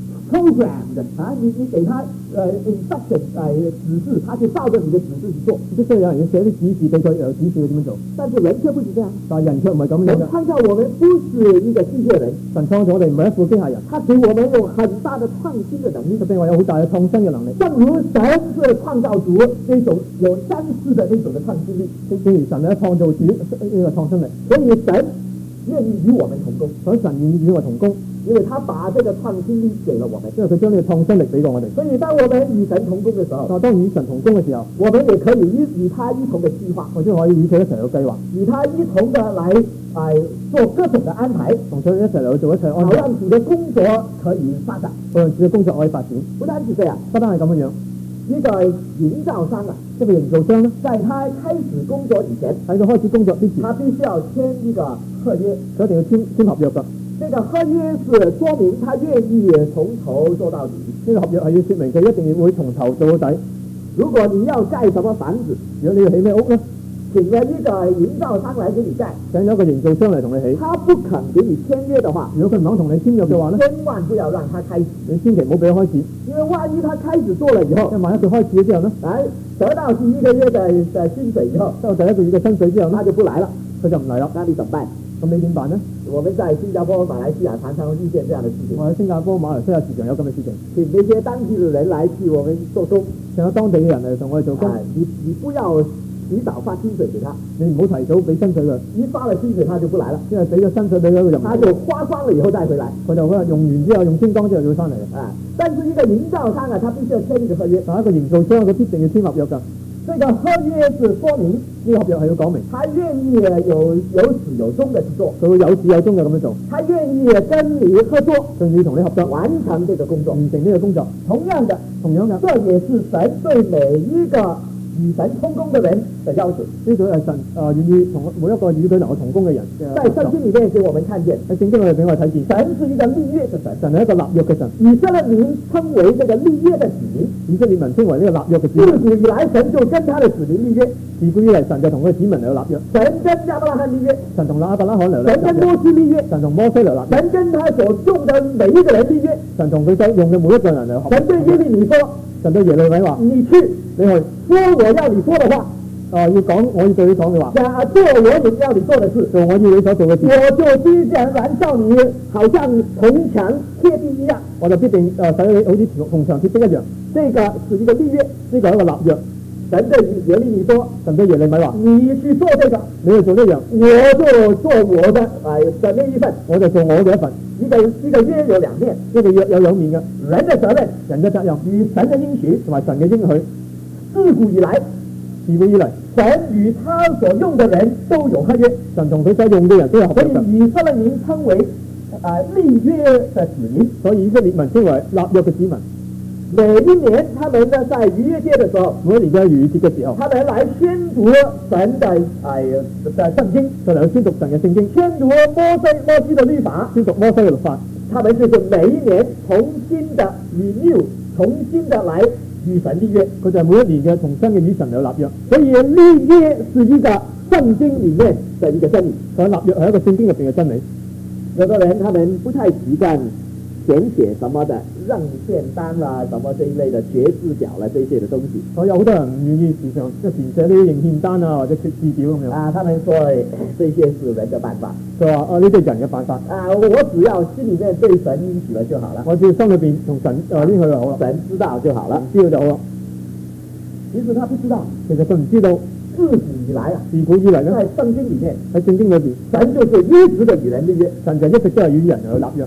program 的啊，你你給它呃 instruction 呃指示，它就照着你的指示去做。 必須有人要寫啲指示俾佢，又指示佢點樣做。 但是人卻不是這樣， 但係人卻唔係咁樣神嘅。 創造我們不是一個機械人， 神創造我哋唔係一副機械人， 他給我們有很大的創新的能力， 佢俾我有好大嘅創新嘅能力。 正如神是創造主那種有相似的那種的創新力， 正如神咧創造主呢個創新力， 所以神願意與我們同工， 所以神願意與我同工， 因為他把這個創新力給了我們， 因為佢將呢個創新力俾過我哋。 所以當我們與神同工的時候， 但係當與神同工嘅時候， 我們也可以與與他一同的計劃， 我哋可以與佢一齊去計劃， 與他一同的來來做各種的安排， 同佢一齊嚟去做一切安好排， 讓主的工作可以發展。 讓主嘅工作可以發展。 不單是這樣， 不單係咁樣樣， 一個營造商啊， 一個營造商咧， 在他開始工作以前， 喺佢開始工作之前， 他必須要簽一個合約， 佢一定要簽簽合約㗎。 這個合約是說明他願意從頭做到底。 呢個合約係要説明佢一定要會從頭做到底。 如果你要蓋什麼房子， 如果你要起咩屋咧， 請了一個營造商來給你蓋， 請咗一個營造商嚟同你起， 他不肯給你簽約的話， 如果佢唔肯同你簽約嘅話咧， 千萬不要讓他開始， 你千祈唔好俾佢開始， 因為萬一他開始做了以後因為，萬一佢開始咗之後咧， 來得到第一個月的的薪水以後， 得到第一個月嘅薪水之後咧， 他就不來了， 佢就唔嚟啦。 那你怎麼辦？ 咁你點辦咧？ 我們在新加坡、馬來西亞常常遇見這樣的事情， 我喺新加坡、馬來西亞時常有咁嘅事情， 請那些當地的人來替我們做工， 請咗當地嘅人嚟同我哋做工， 啊，你你不要提早發薪水給他， 你唔好提早俾薪水佢， 一發了薪水他就不來了， 因為俾咗薪水俾佢佢就唔嚟， 他就花光了以後再回來。 佢就可能用完之後用清光之後就會翻嚟嘅。 啊，但是一個營造商啊，他必須要簽一個合約。 但係一個營造商佢必定要簽合約㗎， 這個合約是說明呢個合約係要講明， 他願意有有始有終的去做， 佢會有始有終嘅咁樣做， 他願意跟你合作， 佢願意同你合作完成這個工作。 完成呢個工作。 同樣的， 同樣嘅， 這也是神對每一個與神同工的人的要求。 呢個係神誒願意同每一個與佢能夠同工嘅人嘅在聖經裏面給我們看見， 喺聖經裏邊俾我哋睇見， 神是一個立約的神， 神係一個立約嘅神， 以色列民稱為這個立約的子民。 以色列民稱為呢個立約嘅子自民。 古以來，神就跟他的子民立約， 自古以嚟神就同佢嘅子民嚟立約， 神跟亞伯拉罕立約， 神同亞伯拉罕嚟神跟立約， 摩西立約， 神同摩西嚟立約， 神跟他所用的每一個人立約。 神同佢所用嘅每一個人嚟合神對耶利米說： 神對耶利米話： 你去， 你去， 說我要你說的話， 啊要講我要對你講嘅話， 啊，做我要你做的事， 做我要你所做嘅事， 我就必然燃燒你，好像銅牆鐵壁一樣。 我就必定誒使你好似銅牆鐵壁一樣。 這個是一個立約， 呢個係一個立約。 神對耶利米說： 神對耶利米話： 你去做這個， 你去做呢樣， 我就做我的呃的那一份。 我就做我嘅一份。 一個一個約有兩面， 呢個約有兩面嘅， 人的責任人嘅責任與神的應許， 同埋神嘅應許。 自古以來， 自古以嚟， 神與他所用的人都有合約， 神同佢所用嘅人都有合所約嘅， 以以色列民稱為呃立約的子民。 所以以色列民稱為立約嘅子民。 每一年，他們呢在逾越節的時候， 每一年嘅逾越節嘅時候， 他們來宣讀神的哎的聖經， 就嚟去宣讀神嘅聖經， 宣讀摩西摩西的律法， 宣讀摩西嘅律法。 他們就是每一年重新的 renew，重新的來與神立約。 佢就係每一年嘅重新嘅與神嚟立約。 所以立約是一個聖經裡面的一個真理。 所以立約係一個聖經入邊嘅真理。 有的人他們不太習慣填寫什麼的認憲單啦，什麼這一類的決字表啦，這些的東西。 所以有好多人唔願意時常即係填寫呢啲認憲單啊或者決字表咁樣。 啊，他們說這些是人的辦法。 佢話啊呢啲係人嘅辦法。 啊，我只要心裡面對神應許了就好了。 我只要心裏邊同神誒呢佢就好啦， 神知道就好了， 知道就好啦。 其實他不知道， 其實佢唔知道自古以來啊， 自古以嚟咧在聖經裡面， 喺聖經裏邊， 神就是一直的與人立約， 神就一直都係與人去立約。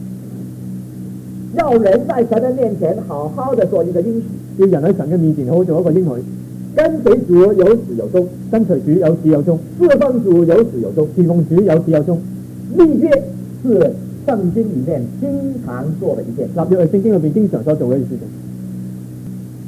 要人在神的面前好好的做一個應許， 要人喺神嘅面前好好做一個應許， 跟隨主有始有終， 跟隨主有始有終， 侍奉主有始有終， 侍奉主有始有終。 立約是聖經裡面經常做的一件， 立約係聖經裏邊經常所做嘅一件事情。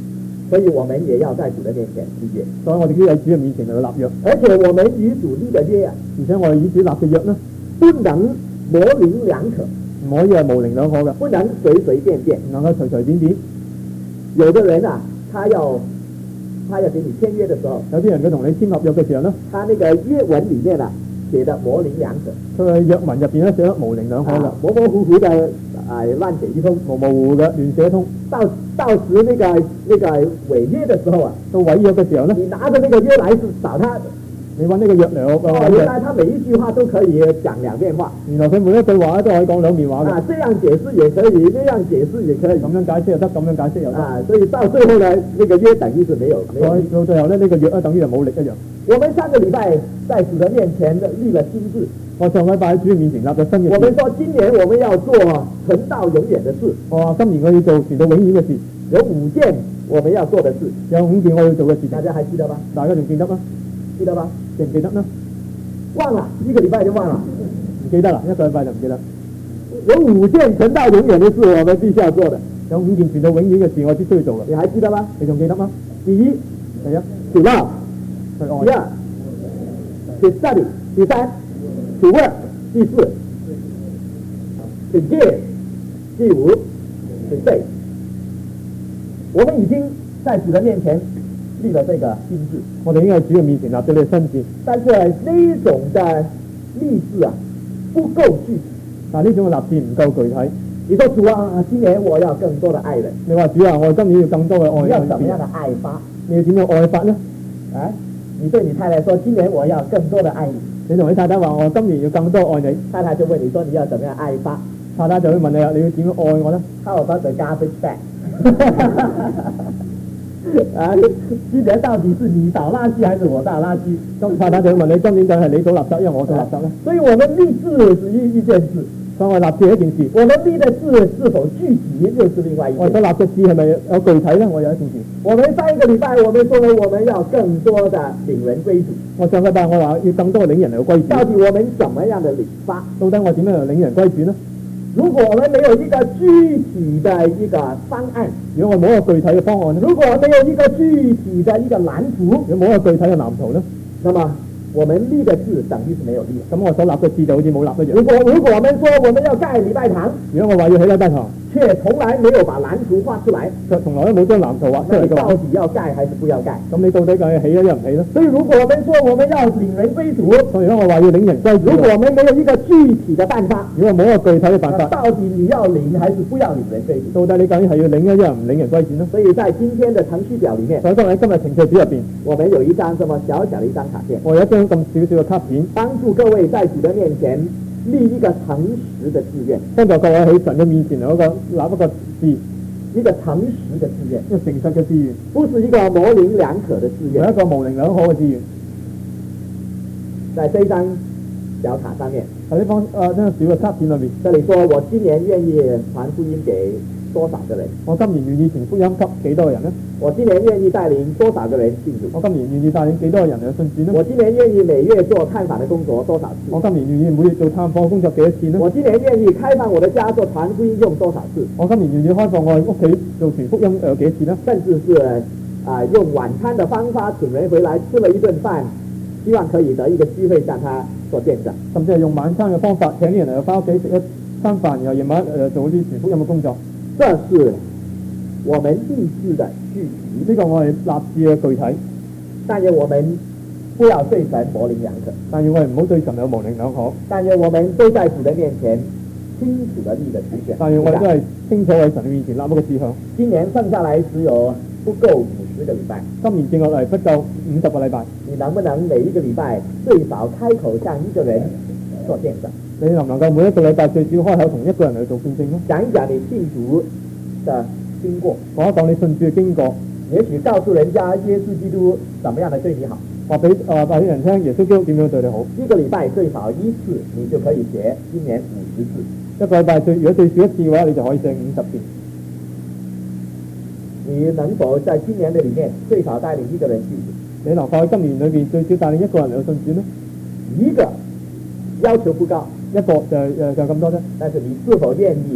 所以我們也要在主的面前立約。 所以我哋都喺主嘅面前嚟到立約。 而且我們與主立嘅約啊， 而且我哋與主立嘅約呢， 不能模棱兩可， 唔可以係模棱兩可嘅， 不能隨隨便便， 唔能夠隨隨便便。 有的人啊，他要他要給你簽約的時候， 有啲人佢同你簽合約嘅時候呢， 他那個約文裡面啊寫得模棱兩可， 佢嘅約文入邊咧寫得模棱兩可嘅、 啊，模模糊糊的啊亂寫一通， 模模糊糊嘅亂寫一通。 到到時那個那個違約的時候啊， 到違約嘅時候呢， 你拿着那個約來是找他。 你揾呢個約嚟我哦，原來他每一句話都可以講兩遍話。 原來佢每一句話都可以講兩面話嘅。 啊，這樣解釋也可以，那樣解釋也可以。 咁樣解釋又得，咁樣解釋又得。 啊，所以到最後呢，那個約等於是沒有。沒有所以到最後呢，呢、這個約咧等於係冇力一樣。 我們上個禮拜在主的面前立了新志。 我上禮拜喺主嘅面前立咗新嘅。 我們說今年我們要做存到永遠的事。 我話今年我要做存到永遠嘅事。 有五件我們要做的事。 有五件我要做嘅事。 大家還記得嗎？ 大家仲記得嗎？ 記得嗎？ 記唔記得呢？ 忘了，一個禮拜就忘了， 唔記得啦，一個禮拜就唔記得。 有五件存到永遠的事，我們必須要做的。 有五件存到永遠嘅事，我必須要做嘅。 你還記得嗎？ 你仲記得嗎？ 第一， 第一， 主鬧；第二，去 study；第三，去 work；第四，去 give；第五，去 say。我們已經在主的面前立了這個新志， 我哋已經喺主嘅面前立咗呢個新志。 但是呢種的立志啊，不夠具體。 但係呢種嘅立志唔夠具體。 你說主啊，今年我要更多的愛人。 你話主啊，我今年要更多嘅愛人。 你要怎麼樣的愛法？ 你要點樣愛法呢？ 啊，你對你太太說，今年我要更多的愛你。 你同你太太話，我今年要更多愛你。 太太就問你說，你要怎麼樣愛法？ 太太就會問你啦，你要點樣愛我呢？ How about the garbage bag？啊，今年到底是你倒垃圾還是我倒垃圾？ 咁太太就會問你，今年究竟係你倒垃圾，因為我倒垃圾呢？ 所以我們立志是一一件事， 所以我立志係一件事。 我們立的志是否具體又是另外一件事。 我所立嘅志係咪有具體呢？我有一件事。 我們上一個禮拜我們說了，我們要更多的領人歸主。我上個禮拜我話要更多領人嚟歸主。 到底我們怎麼樣的領法？ 到底我點樣嚟領人歸主呢？ 如果我們沒有一個具體的一個方案， 如果我冇一個具體嘅方案呢？ 如果沒有一個具體的一個藍圖， 如果冇一個具體嘅藍圖呢？ 那麼我們立的志等於是沒有立。 咁我所立嘅志就好似冇立一樣。 如果如果我們說我們要蓋禮拜堂， 如果我話要起禮拜堂， 卻從來沒有把藍圖畫出來， 卻從來都冇將藍圖畫出嚟嘅話， 到底要蓋還是不要蓋？ 咁你到底究竟起咗定唔起呢？ 所以如果我們說我們要領人歸主， 所以如果我話要領人歸主， 如果我們沒有一個具體的辦法， 如果冇一個具體嘅辦法， 到底你要領還是不要領人歸主？ 到底你究竟係要領一樣唔領人歸主呢？ 所以在今天的程序表裏面， 所以喺今日程序表入邊， 我們有一張這麼小小的一張卡片， 我有一張咁少少嘅卡片， 幫助各位在主的面前立一個誠實的志願， 幫助各位喺神嘅面前有一個立一個志， 一個誠實的志願， 一個誠實嘅志願， 不是一個模棱兩可的志願， 係一個模棱兩可嘅志願。 在這張小卡上面， 喺呢方啊呢個小嘅卡片裏邊， 這裡說我今年願意傳福音給多少個人？ 我今年願意傳福音給幾多個人呢？ 我今年願意帶領多少個人信主？ 我今年願意帶領幾多個人嚟信主呢？ 我今年願意每月做探訪的工作多少次？ 我今年願意每月做探訪工作幾多次呢？ 我今年願意開放我的家做傳福音用多少次？ 我今年願意開放我屋企做傳福音有幾次呢？ 甚至是啊、呃、用晚餐的方法請人回來吃了一頓飯，希望可以得一個機會向他做見證。 甚至係用晚餐嘅方法請啲人嚟返屋企食一餐飯，然後夜晚誒、呃、做啲傳福音嘅工作。 這是我們立志的具體， 呢個我係立志嘅具體。 但願我們不要對神模棱兩可， 但願我哋唔好對神有模棱兩可。 但願我們都在主的面前清楚地立了志願。 但願我哋都係清楚喺神嘅面前立一個志向。 今年剩下來只有不夠五十個禮拜， 今年剩落嚟不夠五十個禮拜。 你能不能每一個禮拜最少開口向一個人做見證？ 你能唔能夠每一個禮拜最少開口同一個人嚟做見證呢？ 講一講你信主的經過， 講一講你信主嘅經過， 也許告訴人家耶穌基督怎麼樣的對你好， 話俾啊話俾人聽耶穌基督點樣對你好。 一個禮拜最少一次，你就可以寫今年五十字。 一個禮拜最如果最少一次嘅話，你就可以寫五十字。 你能否在今年的裡面最少帶領一個人信主？ 你能否喺今年裏邊最少帶領一個人嚟信主呢？ 一個要求不高， 一個就誒就咁多啫。 但是你是否願意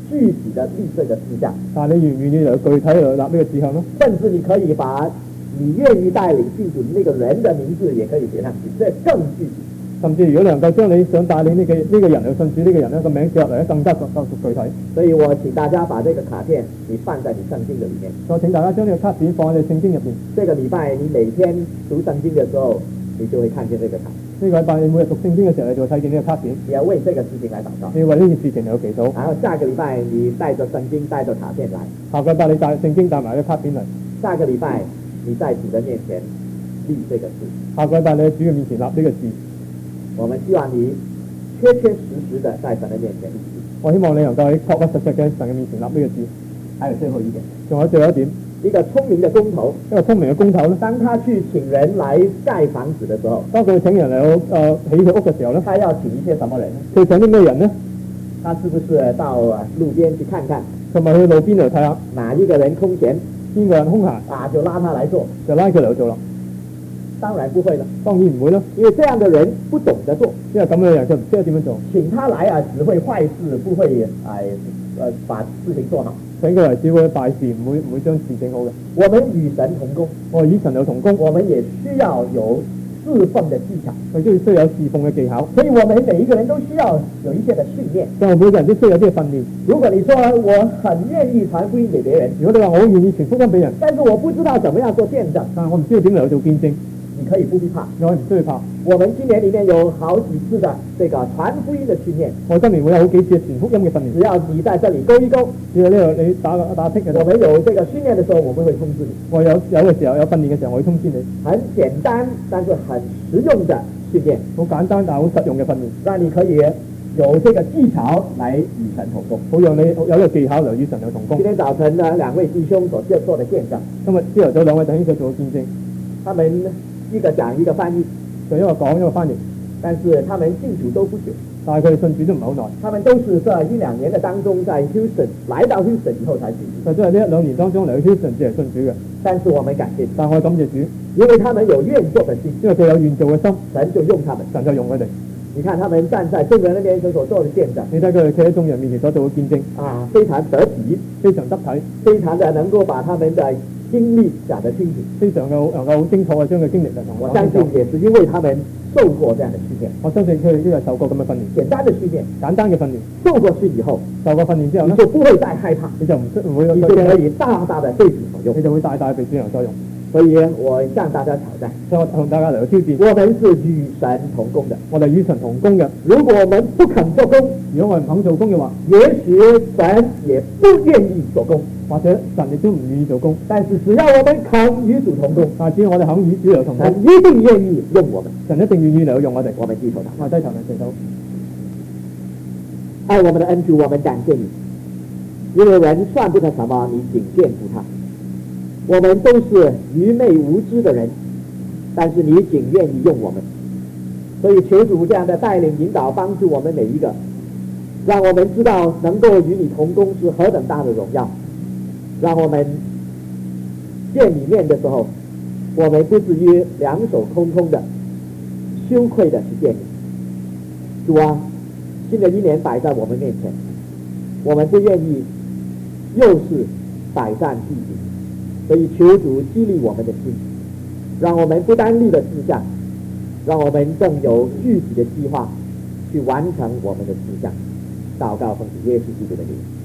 具体的立这个志向。 但係你願唔願意嚟具體嚟立呢個志向咯？ 甚至你可以把你願意帶領信主那個人的名字也可以寫上去，這更具體。 甚至如果能夠將你想帶領呢個呢個人去信主呢個人咧個名寫落嚟咧，更加更加具體。 所以我請大家把這個卡片你放在你聖經的裡面。 我請大家將呢個卡片放喺你聖經入邊。 這個禮拜你每天讀聖經的時候，你就會看見這個卡。呢個禮拜你每日讀聖經嘅時候，你就會睇見呢個卡片。 你要為這個事情來禱告。 你要為呢件事情嚟祈禱。 然後下個禮拜你帶着聖經帶着卡片來。 下個禮拜你帶聖經帶埋個卡片嚟。 下個禮拜你在主的面前立這個字。下個禮拜你喺主嘅面前立呢個字。我們希望你確確實實的在神的面前立字。我希望你能夠喺確確實實嘅神嘅面前立呢個字。還有最後一點，仲有最後一點，一個聰明嘅工頭，一個聰明嘅工頭咧，當他去請人來蓋房子嘅時候，當佢請人嚟誒、呃、起佢屋嘅時候咧，他要請一些什麼人呢？佢請啲咩人呢？他是不是到路邊去看看？同埋去路邊度睇下，哪一個人空閒，邊個人空閒啊，就拉他來做，就拉佢嚟做啦。當然不會了，當然唔會啦，因為這樣的人不懂得做，因為咁嘅人就唔知道點樣做。請他來啊，只會壞事，不會誒誒、呃、把事情做好。請佢嚟只會敗事，唔會唔會將事整好嘅。我們與神同工，我與神有同工，我們也需要有侍奉的技巧，佢都要需要有侍奉嘅技巧。所以我們每一個人都需要有一些的訓練，所以每個人都需要有啲訓練。如果你說我很願意傳福音給別人，如果你話我願意傳福音俾人，但是我不知道怎麼樣做見證，但係我唔知道點嚟做見證。你可以不必怕，我唔需要怕。我們今年裡面有好幾次的這個傳福音的訓練，我今年會有好幾次傳福音嘅訓練。只要你在這裡勾一勾，只要呢度你打打剔嘅，我們有這個訓練的時候，我們會通知你。我有有嘅時候有訓練嘅時候，我會通知你。很簡單，但是很實用的訓練，好簡單但係好實用嘅訓練，讓你可以有這個技巧來與神同工，好讓你有一個技巧嚟與神有同工。今天早晨呢，兩位弟兄所做的見證，今日朝頭早兩位弟兄所做嘅見證，他們一個講一個翻譯，就一個講一個翻譯，但是他們信主都不久，但係佢哋信主都唔係好耐，他們都是在一兩年嘅當中，在 Houston 來到 Houston 以後才信主，就係呢一兩年當中嚟到 Houston 先係信主嘅。但是我們感謝，但係我感謝主，因為他們有願做嘅心，因為佢有願做嘅心，神就用他們，神就用佢哋。你看他們站在眾人那邊所做的見證，你睇佢哋企喺眾人面前所做嘅見證啊，非常得體，非常得體，非常的能夠把他們的經歷講得清楚，非常嘅能夠好清楚嘅將佢經歷嚟同我相信，也是因為他們受過這樣的訓練。我相信佢哋都係受過咁嘅訓練，簡單的訓練，簡單嘅訓練，受過訓以後，受過訓練之後咧，你就不會再害怕，你就唔唔會，你就可以大大的被主所用，你就會大大被主所用。所以我向大家挑戰，所以我同大家嚟挑戰，我們是與神同工的，我哋與神同工嘅。如果我們不肯做工，如果我哋唔肯做工嘅話，也許神也不願意做工，或者神亦都唔願意做工。但是只要我們肯與主同工，但係只要我哋肯與主嚟同工，神一定願意用我們，神一定願意嚟用我哋。我們低頭禱，我低頭嚟祈禱。愛我們的恩主，我們感謝你，因為人算不得什麼，你僅眷顧他。我們都是愚昧無知的人，但是你僅願意用我們，所以求主這樣的帶領引導幫助我們每一個，讓我們知道能夠與你同工是何等大的榮耀，讓我們見你面的時候，我們不至於兩手空空的羞愧的去見你。主啊，新的一年擺在我們面前，我們不願意又是百戰俱盡，所以求主激勵我們的心，讓我們不單立了志向，讓我們更有具體的計劃去完成我們的志向。禱告奉主耶穌基督的名。